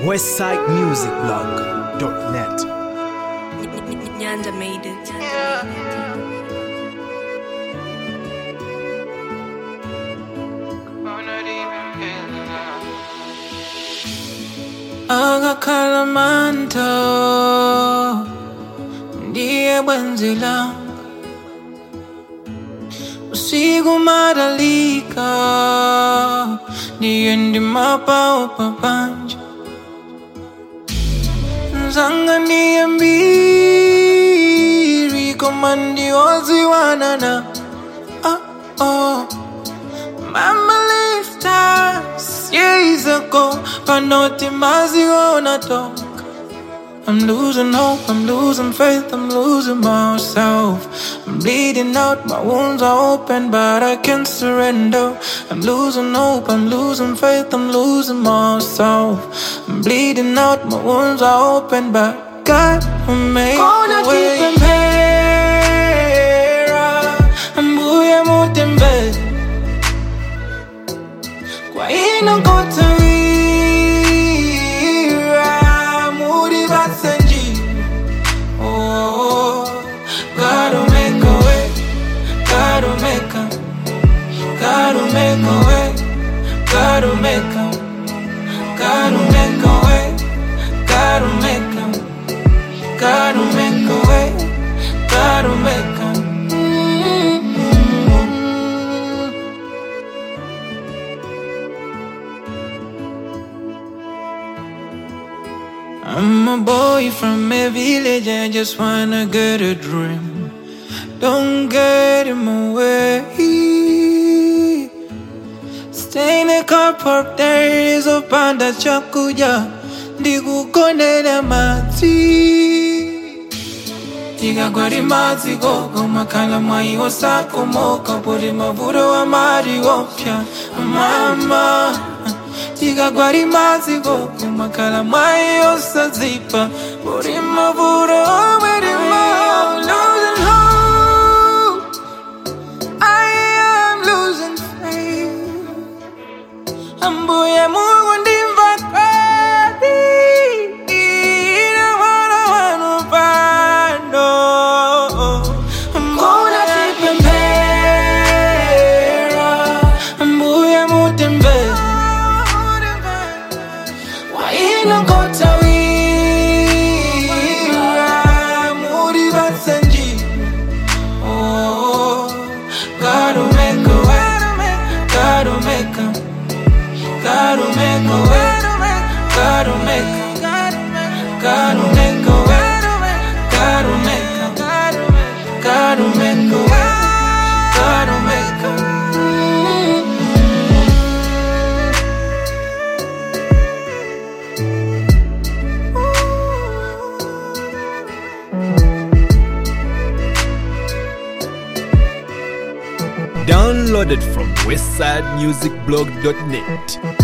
westsidemusicblog.net. Nyanda made it. Agakalamanto ndiye bwenzi langu, usiku madalika ndiye ndimapa upapanja, nzanga ndiye mbiri komandi oziwanana. Mama left us years ago, panoti maziona talk. I'm losing hope, I'm losing faith, I'm losing myself. I'm bleeding out, my wounds are open, but I can't surrender. I'm losing hope, I'm losing faith, I'm losing myself. I'm bleeding out, my wounds are open, but God will make a way. Kwa ino kutawira muri basenji. Oh, God will make a way. God will make a, God will make a way. God will make a, God will make a way. God will make a, God will make a way. God will make a. I'm a boy from a village, I just wanna get a dream. Don't get in my way. Stay in a car park, there is a panda chakuja. Digu kone na mati. Tiga gwari mati gogo, makala mai osako moka. Puri mavuro wa mari wopya, mama. Tiga gwari mazi gogo, makala mai osazipa. Puri mavuro merima. I'm losing hope, I am losing faith. Ambuye Mungu ndimvakadi, ina wana wanupando. Mbona tipembera, ambuye mutembera. Ino kotawira muri basenji. Oh, God will make a way. God will make a, God will make a way. God will make a, God will make a way. God will make a, God will make a way. God will make a. Downloaded from westsidemusicblog.net.